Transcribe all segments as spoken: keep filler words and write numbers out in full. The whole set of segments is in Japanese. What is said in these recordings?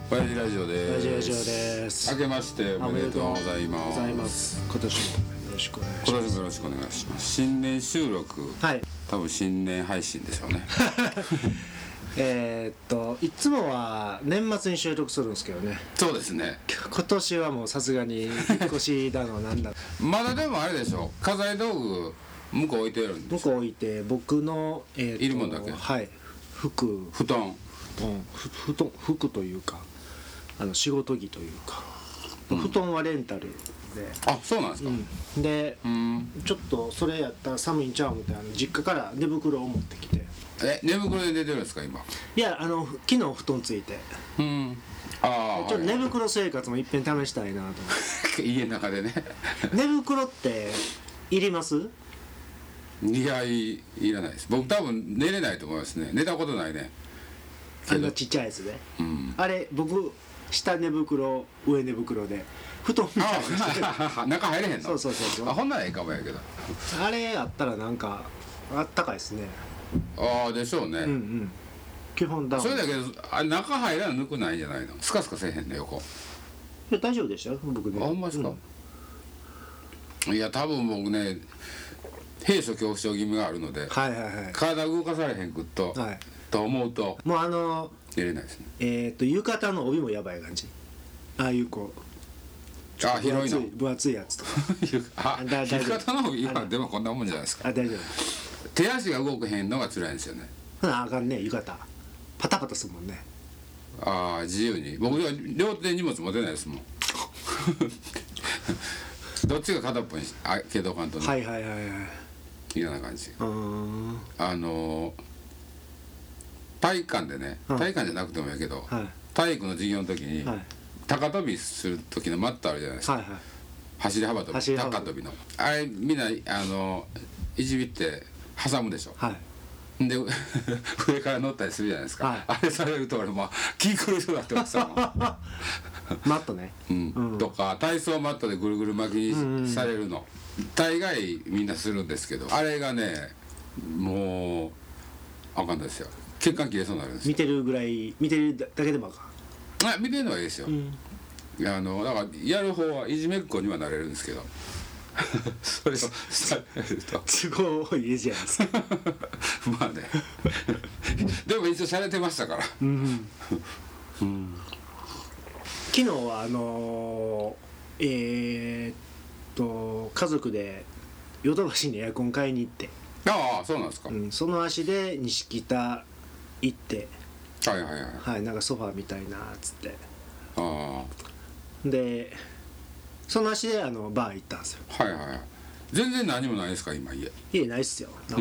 親父ラジオです。 親父ラジオです。 明けましておめでとうございます。 ございます。今年もよろしくお願いします。 今年もよろしくお願いします。新年収録、 はい。 多分新年配信でしょうね。 えっといつもは年末に収録するんですけどね。 そうですね。 今年はもうさすがに引っ越しだのなんだ。 まだでもあれでしょ。家財道具向こう置いてるんです。 向こう置いて僕のえっといるもんだけ。 はい。服。 布団。 布団。ふ布団服というか。あの仕事着というか、うん、布団はレンタルで、 あ、そうなんですか、 うん、で、 うん、 ちょっとそれやったら寒いんちゃうみたいな実家から寝袋を持ってきて。 え、寝袋で出てるんですか今？ いや、あの昨日布団ついて、 うん、あちょっと寝袋生活もいっぺん試したいなと思って家の中でね寝袋っていります？ いや、い、いらないです。僕多分寝れないと思いますね。寝たことないね。 あのちっちゃいやつで、うん、あれ僕下寝袋上寝袋で布団みたいなして中入れへんの？ そうそうそうそう。 あ、ほんならええかもやけど、 あれやったらなんかあったかいですね。ああでしょうね。うんうん。 基本ダウン。 それだけどあ中入らなぬくないんじゃないの？スカスカせえへんね横。 いや大丈夫でしたよ僕ね。 あ、ほんまですか、うん、いや多分僕ね閉所恐怖症気味があるので、 はいはいはい、 体動かされへんくっと、はい、と思うともうあの寝れないですね。 えー、っと浴衣の帯もやばい感じ。ああいうこうあ広いの分厚いやつとかあ浴衣の帯はでもこんなもんじゃないですか。 あ大丈夫。 手足が動くへんのが辛いんですよね。 ああかんね浴衣パタパタするもんね。 ああ自由に僕は両手に荷物持てないですもんどっちが片っぽにあけどかんとね。 はいはいはいはい嫌な感じ。あの体育館でね、体育館じゃなくてもいいけど、はい、体育の授業の時に、はい、高跳びする時のマットあるじゃないですか、はいはい、走り幅跳び高跳びのあれみんなあのいじびって挟むでしょ、はい、で上から乗ったりするじゃないですか、はい、あれされると俺もう気狂いそうになってましたもんマットね、 うんうん、とか体操マットでぐるぐる巻きにされるの、うんうん、大概みんなするんですけどあれがねもうあかんですよ。血管切れそうになるんですよ。 見てるぐらい見てるだけでもあかん。 あ見てるのはいいですよ、うん、あのだからやる方はいじめっ子にはなれるんですけどそれをされるとすごいいいじゃないですかまあねでも一応されてましたから、うんうん、昨日はあのー、えー、っと家族でヨドバシにエアコン買いに行って。 ああそうなんですか、 うん、その足で西北行ってはいはいはい、 はい、なんかソファーみたいなっつって、 ああでその足であのバー行ったんですよ。 はいはい。全然何もないですか今家？ 家ないっすよ。 うん、うん、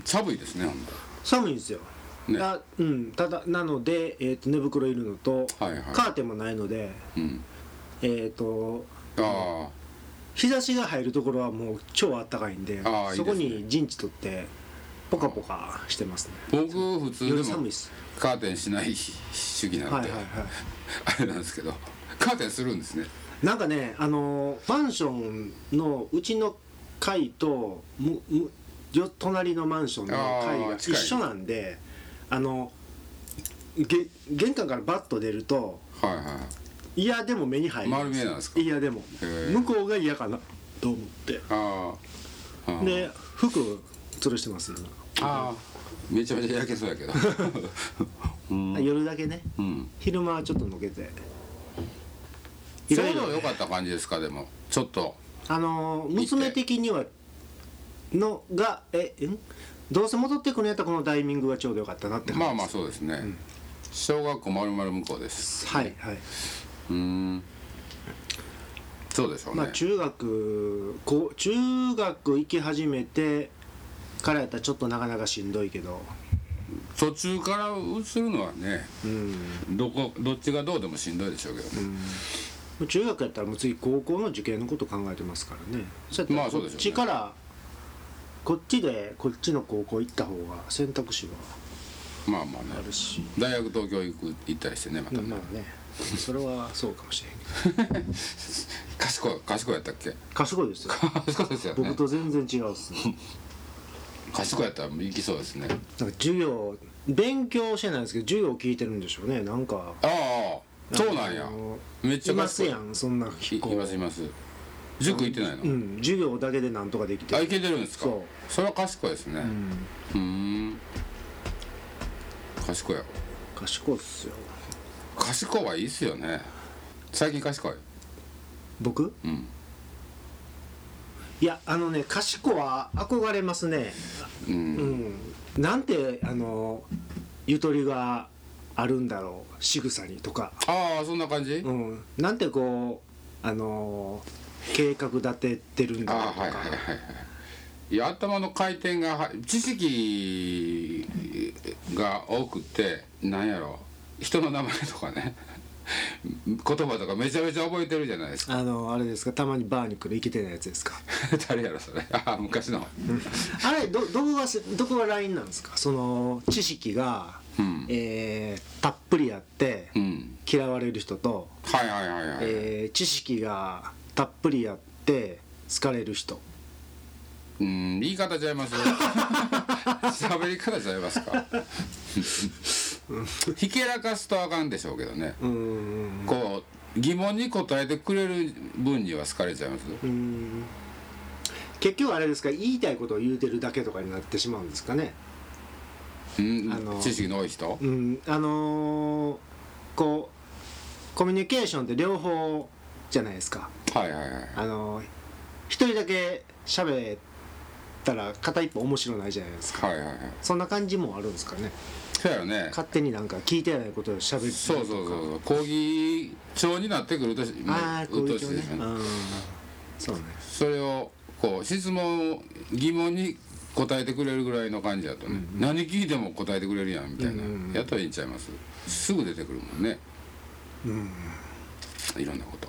寒いですね。 寒いんですよ、ね、あうん、ただなので、えー、と寝袋いるのと、はいはい、カーテンもないので、うん、えっ、ー、とああ日差しが入るところはもう超あったかいん で, いいで、ね、そこに陣地取ってポカポカしてますね。 僕普通でもカーテンしない主義なんで、はいはいはい、あれなんですけどカーテンするんですね。 なんかねあのマンションのうちの階とむむ隣のマンションの階が一緒なんであのげ玄関からバッと出ると、はいはい、いやでも目に入る。 丸見えなんですか？ いやでも向こうが嫌かなと思ってああで服吊るしてます今。 ああめちゃめちゃ焼けそうやけど、 うん、夜だけね、うん、昼間はちょっとのけてちょうど良かった感じですか？でもちょっとあのー、娘的にはのがえんどうせ戻ってくるんやったらこのタイミングがちょうど良かったなって感じです。 まあまあそうですね、うん、小学校丸々向こうです、 はいはい。 うーんそうでしょうね。 まあ中学こう中学行き始めてからやったらちょっとなかなかしんどいけど途中から移るのはね、うん、どこどっちがどうでもしんどいでしょうけどね、 うん、中学やったらもう次高校の受験のこと考えてますからね。そうやったらこっちからこっちでこっちの高校行った方が選択肢はまあまあねあるし、 大学東京行く行ったりしてねまたね、 まあねそれはそうかもしれんけど賢い賢いやったっけ？ 賢いですよ賢いですよね。 僕と全然違うっすね賢いやったら行きそうですね。 なんか授業勉強してないんですけど授業聞いてるんでしょうね。なんかああそうなんや。めっちゃいますやんそんな子。いますいます。塾行ってないの？ うん、授業だけでなんとかできてる。あ、行けてるんですか？ そう。 それは賢いですね。うん。うん賢いやろ。 賢いっすよ。 賢いはいいっすよね。最近賢い？ 僕？ うん。 いや、あのね、賢は憧れますね。うん。うん、なんてあのゆとりがあるんだろう、仕草にとか。 ああ、そんな感じ？ うん。なんてこうあの計画立ててるんだろうとか。あ、はいはいはいはい。 いや、頭の回転が知識が多くて、なんやろ、人の名前とかね言葉とかめちゃめちゃ覚えてるじゃないですか。 あのあれですか、たまにバーに来るイケてないやつですか？ 誰やろそれ。あ、昔のあれ ど, どこがどこがラインなんですか？その知識が、うん、えー、たっぷりあって、うん、嫌われる人と、 はいはいはいはい、 えー、知識がたっぷりあって好かれる人。 うん、言い方ちゃいます喋り方ちゃいますかひけらかすとあかんでしょうけどね。うん、こう疑問に答えてくれる分には好かれちゃいます。うん、 結局あれですか、言いたいことを言うてるだけとかになってしまうんですかね。 うん、あの知識の多い人、 うん、あのー、こうコミュニケーションって両方じゃないですか。 はいはいはい。 あのー、一人だけ喋ったら片一方面白ないじゃないですか。はいはいはい。そんな感じもあるんですかね。 そうやね。 勝手になんか聞いてないことを喋るとか。 そうそうそう講義長になってくると、 ああ、こういうね。うん、そうね。 それをこう質問疑問に答えてくれるぐらいの感じだとね、うんうん、何聞いても答えてくれるやんみたいな、うんうん、やったらいいんちゃいます。すぐ出てくるもんね。うん、いろんなこと、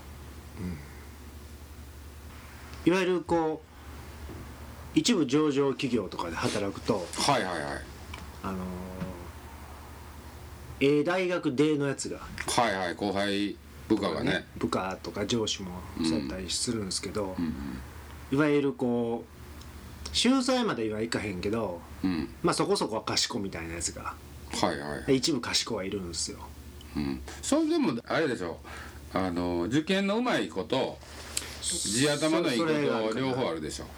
うん、いわゆるこう一部上場企業とかで働くと、 はいはいはい、 あのー、ええ大学出のやつが、 はいはい、後輩部下がね、ね、 部下とか上司もそうやったりするんですけど、うんうんうん、いわゆるこう秀才まではいかへんけど、うん、まあそこそこは賢みたいなやつが、 はいはい、 一部賢はいるんですよ。 うん、それでもあれでしょ、あの受験のうまい子と地頭のいい子と両方あるでしょ。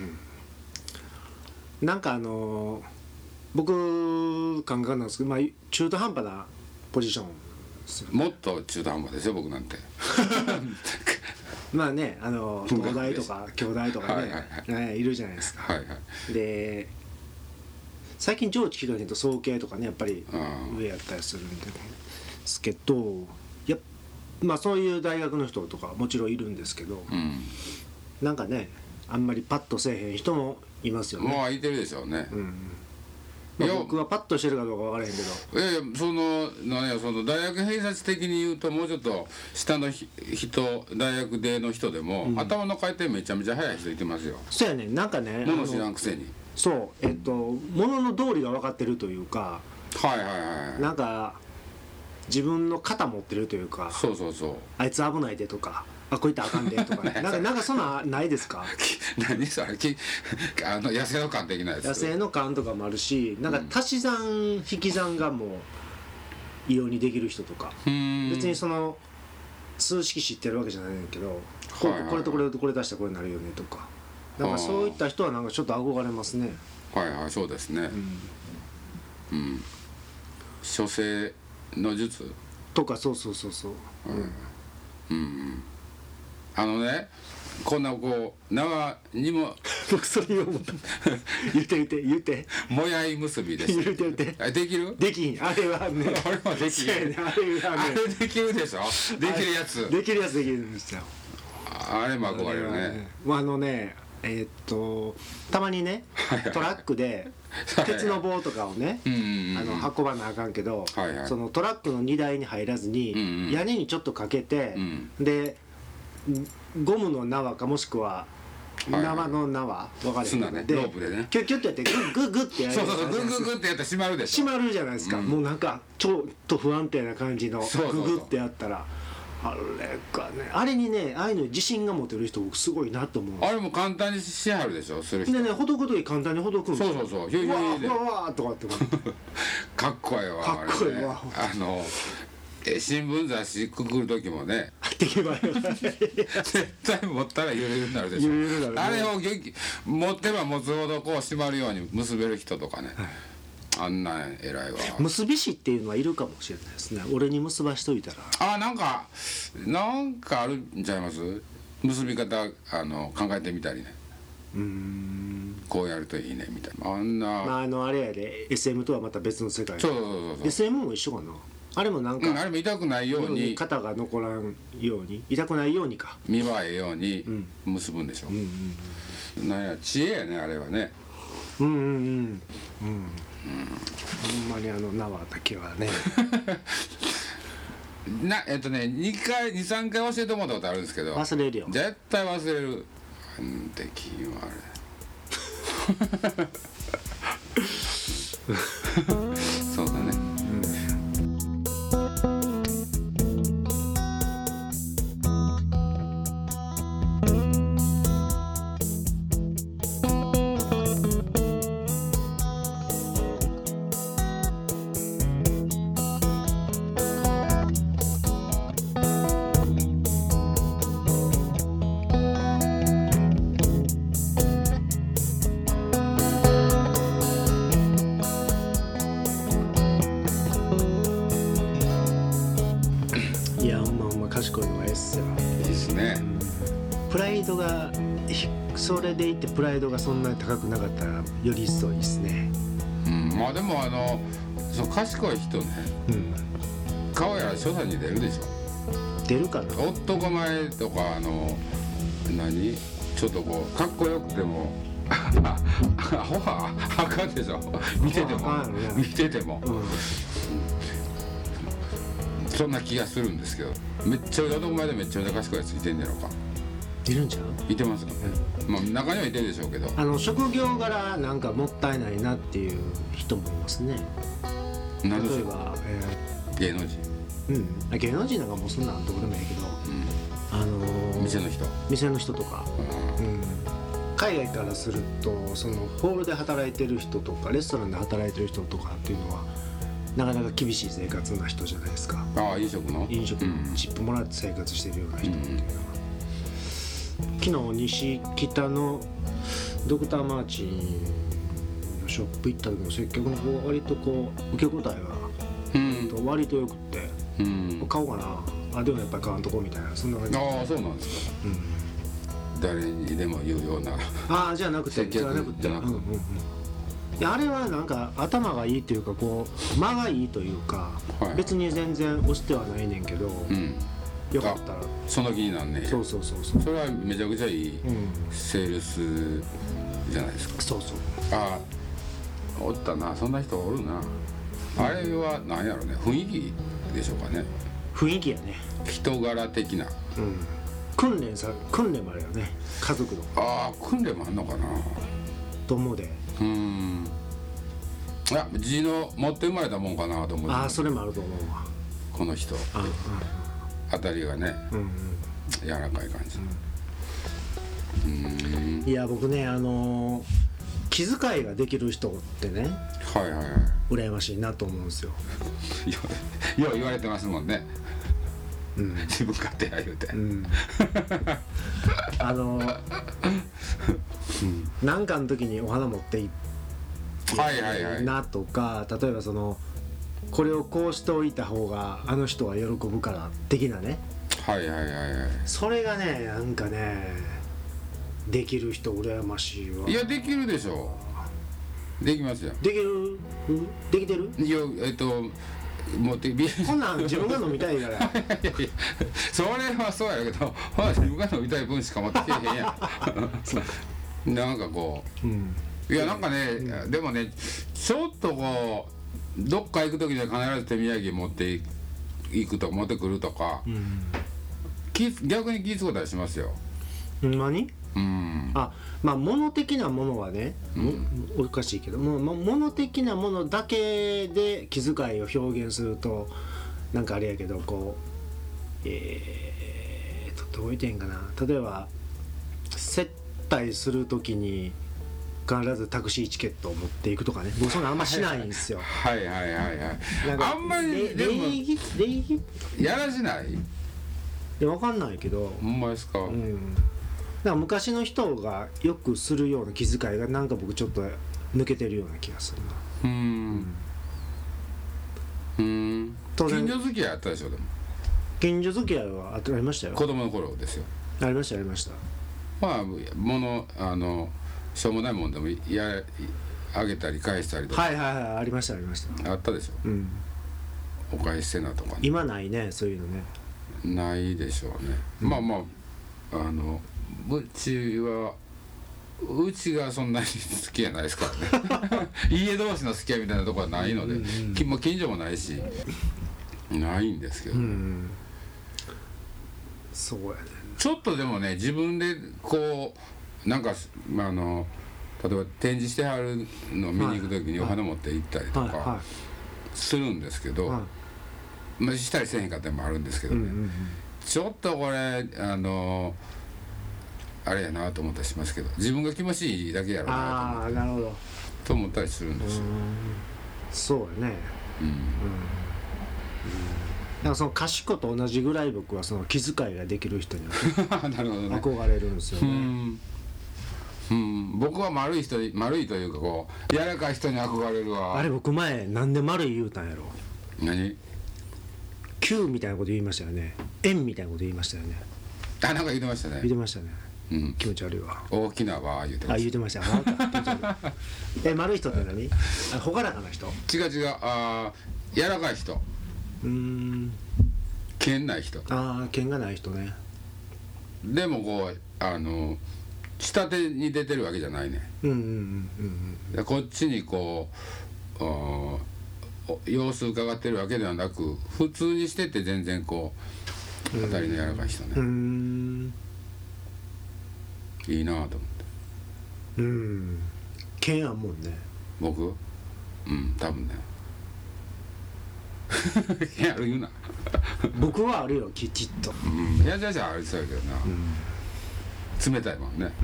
うん、なんかあの僕感覚なんですけど、まあ、中途半端なポジションですよね。 もっと中途半端ですよ僕なんてまあね、あの東大とか京大とかね、はいはいはい、いるじゃないですか。はいはい、で最近上智聞かへんと早慶とかねやっぱり上やったりするんですけど、やまあそういう大学の人とかもちろんいるんですけど、うん、なんかねあんまりパッとせえへん人もいますよね。 まあいてるでしょうね。うん、 まあ、僕はパッとしてるかどうか分からへんけど、 いやいやその何やその大学偏差値的に言うともうちょっと下の人大学出の人でも、うん、頭の回転めちゃめちゃ速い人いてますよ。 そうやね、なんかねもの知らんくせに、 そうえっとものの道理が分かってるというか、 はいはいはい、 なんか自分の肩持ってるというか、 そうそうそう、 あいつ危ないでとか、あこういったらあかんでとか、ね、なんかなんかそんなないですか？ 何それあの野生の勘的なやつ。 野生の勘とかもあるし、なんか足し算引き算がもう異様にできる人とか、別にその数式知ってるわけじゃないんだけど、こ, これとこれとこれ足したらこれになるよねとか、なんかそういった人はなんかちょっと憧れますね。 はいはい、そうですね。うん、うん、処世の術とか、そうそうそうそう、うん、うんうん、あのね、こんなこう縄にも僕それ言おう思った言って言って言ってもやい結びです。 言って言ってあできる？ できん、あれはねあれはできる、ね、あれはね、あれできるでしょ。できるやつ、 できるやつできるんですよ。 あれも憧れるね。 ね、あのねえー、っとたまにねトラックで鉄の棒とかをねあの運ばなあかんけど、はいはい、そのトラックの荷台に入らずに、うんうん、屋根にちょっとかけて、うん、でゴムの縄かもしくは縄の縄分かれへんね、でロープでねキュッキュッとやってグッグッグッってやる。 そうそうそう、グッグッグッってやったら閉まるでしょ。 閉まるじゃないですか、うん、もうなんかちょっと不安定な感じのグッグッってやったら、あれかね、あれにね、ああいうの自信が持てる人僕すごいなと思う。 あれも簡単にしはるでしょ、する人でね、ほどく時簡単にほどくんですよ。 そうそうそう、ヒューヒューでわーわーわーとかってかっこいいわ、 かっこいいわ、 あのえ新聞雑誌くくる時もね絶対持ったらゆるゆるになるでしょ。あれを持ってば持つほどこう締まるように結べる人とかね、はい、あんな偉いわ。 結び師っていうのはいるかもしれないですね。俺に結ばしといたら。 あなんかなんかあるんちゃいます。結び方あの考えてみたりね。うーんこうやるといいねみたいな。あんな、 まあ、あのあれやで エスエム とはまた別の世界。 そうそうそうそう。 エスエム も一緒かな。あれもなんか、 うん、あれも痛くないように肩が残らんように痛くないようにか見栄えように結ぶんでしょ、うんうんうん、なんや知恵やねあれはね。 うんうんうんうん、うん、ほんまにあの縄だけはねなえっとねにかいにさんかい教えてもらったことあるんですけど忘れるよ。 絶対忘れる。なんて気はあれそうだね。 それでいてプライドがそんなに高くなかったらより一層いいですね。 うん、まあでもあのその賢い人ね、うん、顔や所作に出るでしょ。 出るかな。 男前とかあの何ちょっとこうかっこよくてもアホはあかんでしょ。見てても、ね、見てても、うん、そんな気がするんですけど、めっちゃ男前でめっちゃ賢いやついてんねやろか。 いるんちゃう？ いてますよね、うん、まあ中にはいてるでしょうけど、 あの職業柄なんかもったいないなっていう人もいますね。例えば、えー、芸能人、 うん、芸能人なんかもうそんなんどこでもいいけど、うん、あのー、 店の人店の人とか、うんうん、海外からするとそのホールで働いてる人とかレストランで働いてる人とかっていうのはなかなか厳しい生活な人じゃないですか。 ああ飲食の飲食のチップもらって生活してるような人っていうのは、うん、昨日西北のドクターマーチンのショップ行った時の接客の方割とこう受け答えが、うん、割とよくって、うん、買おうかなあでもやっぱり買わんとこみたいなそんな感じ。 ああそうなんですか、うん、誰にでも言うようなああじゃなくて接客じゃなくて、うんうんうん、 いやあれはなんか頭がいいっていうかこう間がいいというか、はいはい、別に全然押してはないねんけど、うん、よかったらその気になんね。 そうそうそうそう。 それはめちゃくちゃいいセールスじゃないですか、うん、 そうそう。 ああおったなそんな人おるな、うん、あれは何やろね雰囲気でしょうかね。 雰囲気やね人柄的な、 うん、訓練さ訓練もあるよね家族の。 ああ訓練もあんのかなと思うで。 うんいや地の持って生まれたもんかなと思う。 ああそれもあると思うわこの人。ああ当たりがね、うんうん、柔らかい感じ、 うんうん、いや僕ねあのー、気遣いができる人ってねはいはいはい羨ましいなと思うんですよよう言われてますもんね、うん、自分勝手や言うて、うん、 あのーうん、なんかの時にお花持っていってなとか、例えばそのこれをこうしておいた方があの人は喜ぶから的なね。 はいはいはいはい。 それがねなんかねできる人羨ましいわ。 いやできるでしょ。できますよ。 できる？できてる？ いやえっと持ってビこんなん自分が飲みたいから。いやいやそれはそうやけど、ほら自分が飲みたい分しか持ってけえへんやん。なんかこう。うんいやなんかね、うん、でもねちょっとこうどっか行く時には必ず手土産持っていくとか持ってくるとか、うん、気逆に気遣ったりしますよ。 何？うん、あまあ物的なものはね、うん、おかしいけども物的なものだけで気遣いを表現するとなんかあれやけどこうえーとどう言ってんかな。例えば接待する時に必ずタクシーチケットを持っていくとかね。僕そんなあんましないんですよ。 はいはいはいはい。あんまりでも礼儀礼儀やらしない。いや分かんないけど。 ほんまですか。 うん。だから昔の人がよくするような気遣いがなんか僕ちょっと抜けてるような気がするな。 うん。うん。近所付き合いあったでしょでも。 近所付き合いはありましたよ。 子供の頃ですよ。 ありましたありました。 まあものあのしょうもないもんでもやあげたり返したりとか。 はいはいはいありましたありました。 あったでしょ。うん。お返しせなとか、ね。 今ないねそういうのね。 ないでしょうね。うん、まあまああのうちはうちがそんなに好きじゃないですからね。家同士の付き合いみたいなところはないので、うんうん、もう近所もないしないんですけど、ね。うんそうやね。 ちょっとでもね自分でこうなんか、まあ、あの例えば展示してはるのを見に行く時にお花持って行ったりとかするんですけど、はいはい、まあ、したりせへんかったりもあるんですけどね、うんうんうん、ちょっとこれあのあれやなと思ったりしますけど自分が気持ちいいだけやろうなと思って、 あーなるほどと思ったりするんですよ。 そうやね。うん、うんなんかその賢と同じぐらい僕はその気遣いができる人にはなるほど、ね、憧れるんですよね。うんうん、僕は丸い人丸いというかこう柔らかい人に憧れるわ。 あれ僕前なんで丸い言うたんやろ。 何球みたいなこと言いましたよね。円みたいなこと言いましたよね。 あなんか言ってましたね。 言ってましたね、うん、気持ち悪いわ。 大きな輪言ってました。 あ言ってました。え丸い人って何あ朗らかな人。 違う違うあ柔らかい人。うーん剣ない人。 ああ剣がない人ね。 でもこうあの下手に出てるわけじゃないね。うんうんうんうん、こっちにこう様子伺ってるわけではなく普通にしてて全然こう当たりの柔らかい人ね。うんいいなぁと思って。 うん剣あんもんね。 僕うん多分ね。いや言うな。 僕はあるよきちっと。 うん、いやじゃじゃありそうやけどな、うん、冷たいもんね、うん、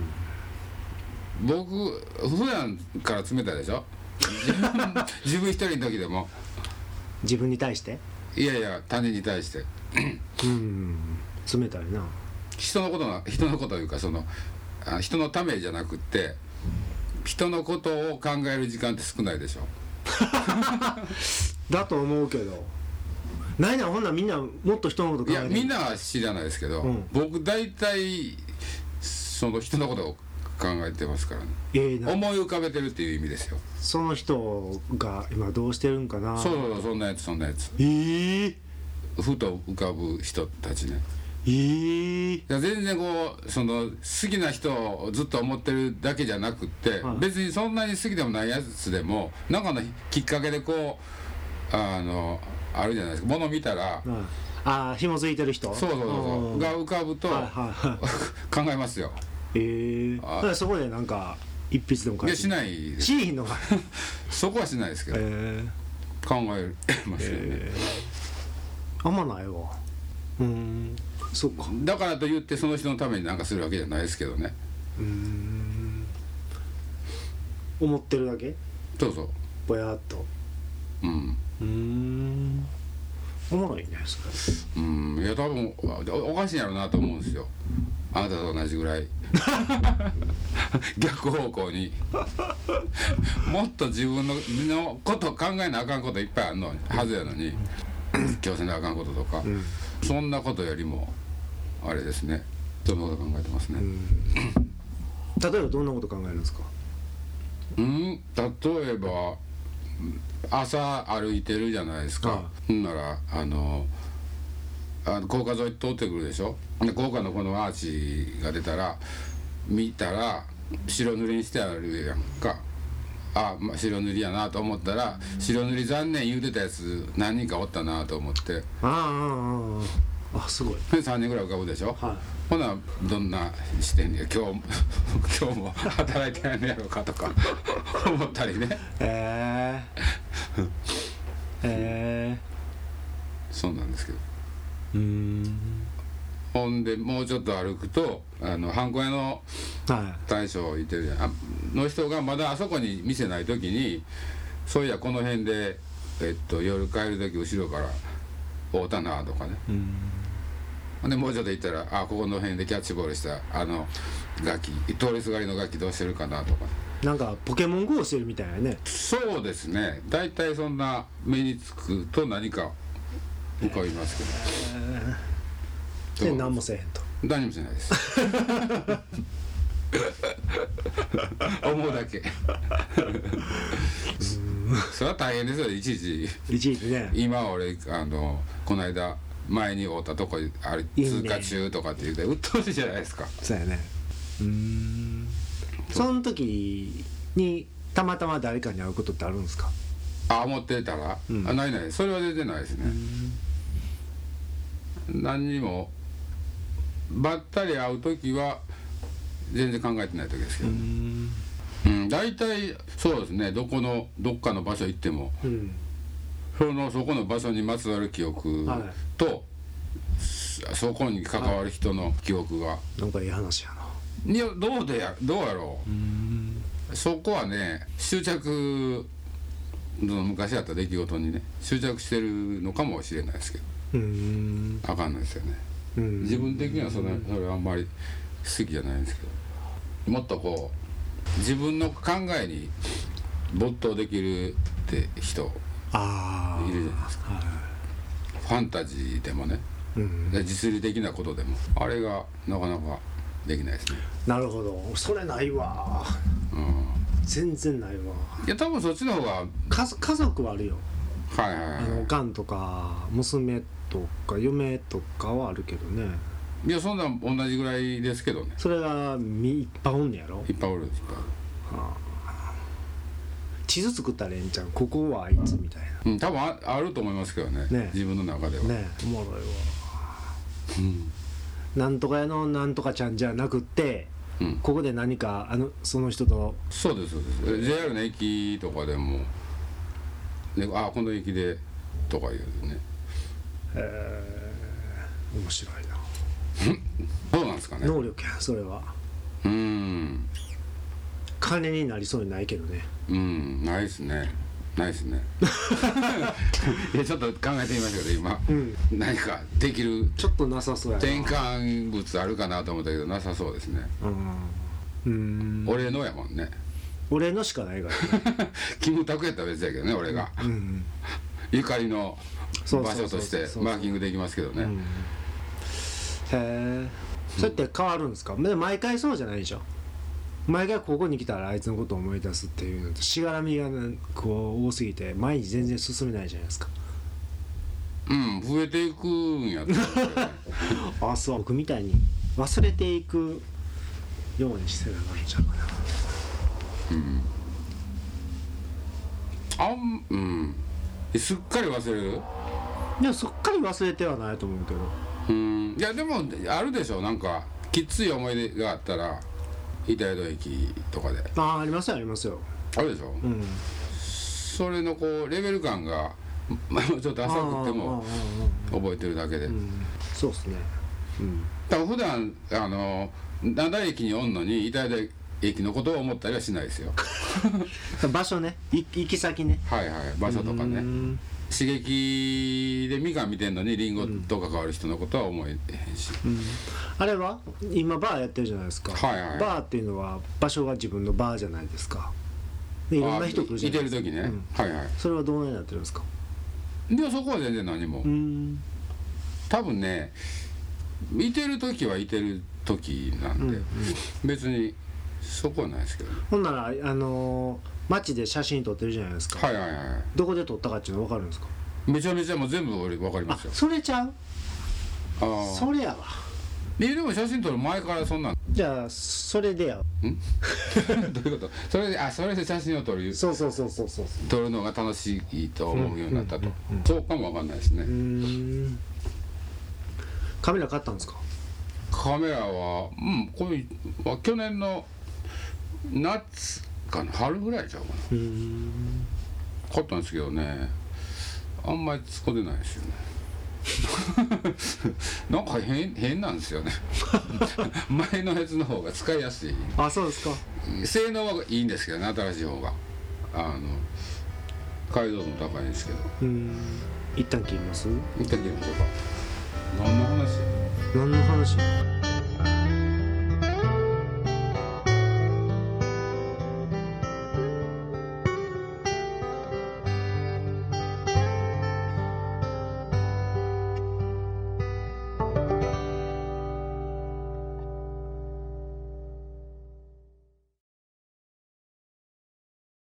僕普段から冷たいでしょ。自分一人の時でも。 自分に対して。 いやいや他人に対して。 うん冷たいな。 人のことな人のことというかそのあ人のためじゃなくって人のことを考える時間って少ないでしょ。 だと思うけどないな。ほんならみんなもっと人のこと考えてる。 いやみんなは知らないですけど、うん、僕大体その人のことを考えてますからね、えー、思い浮かべてるっていう意味ですよ。 その人が今どうしてるんかな。 そうそうそんなやつそんなやつ。 えー、 ふと浮かぶ人たちね。 えー、 全然こうその好きな人をずっと思ってるだけじゃなくって、はい、別にそんなに好きでもないやつでも何かのきっかけでこうあのあるじゃないですか。物見たら、はい、 ああ紐づいてる人そうそうそうそうが浮かぶと、はいはいはい、考えますよ。 えー、だからそこでなんか一筆でも書いて。いやしないです。 しいのかそこはしないですけど、えー、考えますよね、えー、あんまないわ。うんそうか。 だからといってその人のために何かするわけじゃないですけどね。うーん思ってるだけ。 そうそうぼやっと。うんうーんおもろいねそれ。うんいや多分おかしいんやろうなと思うんですよ。あなたと同じぐらい逆方向にもっと自分 の, のことを考えなあかんこといっぱいあるのはずやのに強制なあかんこととか、うん、そんなことよりもあれですねどんなこと考えてますね。 例えばどんなこと考えるんですか。 うん例えば朝歩いてるじゃないですか。ほんならあのあの高架沿い通ってくるでしょ。で高架のこのアーチが出たら見たら白塗りにしてあるやんか。あ、まあ、白塗りやなと思ったら白塗り残念言うてたやつ何人かおったなと思って。 あああああすごい。 でさんにんぐらい浮かぶでしょ、はい、ほなどんな視点で今日今日も働いてないのやろうかとか思ったりね。へえー、へえー、そうなんですけど。うーんほんでもうちょっと歩くとあのハンコ屋の大将いてるじゃん、はい、の人がまだあそこに店ない時にそういやこの辺で、えっと、夜帰る時後ろから会うたなとかね、うん、でもうちょっと行ったらあここの辺でキャッチボールしたあのガキ通りすがりのガキどうしてるかなとか、 なんかポケモン ゴー してるみたいなね。 そうですね、大体そんな目につくと何か浮かびますけど、 えー、で何もせえへんと。 何もしないです思うだけそれは大変ですよ、いちいちいちいちね。 今俺あのこの間前に会ったとこあれ通過中とかって言うてうっとうしいじゃないですか。 そうやね。うーん、その時にたまたま誰かに会うことってあるんですか？ あ、思ってたら、うん、あ、ないない、それは出てないですね。何にもばったり会う時は全然考えてない時ですけど、うんうん、大体そうですね、どこのどっかの場所行っても、うん、そのそこの場所にまつわる記憶と、はい、そこに関わる人の記憶が、 なんかいい話やな。 いや、どうでやどうやろう、うん、そこはね執着の昔あった出来事にね執着してるのかもしれないですけど、うん、あかんないですよね。うん、自分的にはそれ、それはあんまり好きじゃないんですけど、もっとこう自分の考えに没頭できるって人いるじゃないですか、はい、ファンタジーでもね、うん、実利的なことでもあれがなかなかできないですね。 なるほど、それないわ、うん、全然ないわ。 いや多分そっちの方が家家族はあるよ。 はいはいはい、 あのおかんとか娘とか嫁とかはあるけどね。 いやそんな同じぐらいですけどね。 それがいっぱいおんねやろ。 いっぱいおるいっぱいおる、はあ、地図作ったらええんちゃう、ここはあいつみたいな、 うん、多分 あ, あると思いますけど ね, ね自分の中ではね。おもろいわ、うん、なんとか屋のなんとかちゃんじゃなくって、うん、ここで何かあのその人と。 そうですそうです。 ジェイアール の駅とかでも、ね、あこの駅でとかいうね。 へえ、面白いな。 どうなんですかね。 能力やそれは。うーん、金になりそうにないけどね。 うん、ないですねないですねいやちょっと考えてみましたけど今、うん、何かできるちょっとなさそうやな。 転換物あるかなと思ったけどなさそうですね。うん、うーん、俺のやもんね。 俺のしかないからねキムタクやったら別やけどね俺が、うんうん、ゆかりの場所としてマーキングできますけどね。うん、へえ、そうやって変わるんですか。で毎回そうじゃないでしょ。毎回ここに来たらあいつのことを思い出すっていうのとしがらみが、ね、こう多すぎて前に全然進めないじゃないですか。 うん、増えていくんやったら、ね、 あ、そう、僕みたいに忘れていくようにしてなかったかな。うん、 あん、うん、すっかり忘れる。 いや、すっかり忘れてはないと思うけど。 うん、いやでもあるでしょ、なんかきつい思い出があったら板江戸駅とかで。 ああ、ありますよありますよ。 あるでしょ、うん、それのこうレベル感がちょっと浅くても覚えてるだけで、うん、 そうですね、うん、 多分普段あの灘駅におんのに板江戸駅のことを思ったりはしないですよ場所ね、行き先ね、 はいはい、場所とかね、刺激でみかん見てんのにリンゴと関わる人のことは思えへんし、うん、 あれは今バーやってるじゃないですか、 はいはい、 バーっていうのは場所が自分のバーじゃないですか。でいろんな人来るじゃないですか。 いてる時ね、うん、はいはい。 それはどうなってるんですか。 いやそこは全然何も、うん、多分ねいてる時はいてる時なんで、うんうん、別にそこはないですけど、ね、 ほんならあのー街で写真撮ってるじゃないですか。 はいはいはい。 どこで撮ったかっていうの分かるんですか。 めちゃめちゃもう全部俺分かりますよ。 あ、それちゃう。ああ、それやわ。 でも写真撮る前からそんなん。 じゃあそれでや。んどういうこと。それで、あ、それで写真を撮る。 そうそうそうそうそう。 撮るのが楽しいと思うようになったと。うんうんうん、そうかも分かんないですね。うーん、 カメラ買ったんですか。 カメラは、うん、これは去年の夏かな、春ぐらいちゃうかな。うーん、買ったんですけどね、あんまり使ってないですよね。 なんか変変なんですよね前のやつの方が使いやすい。 あ、そうですか。 性能はいいんですけどね、新しい方があの解像度も高いんですけど。 うん、一旦切ります。 一旦切りましょうか。何の話？ 何の話？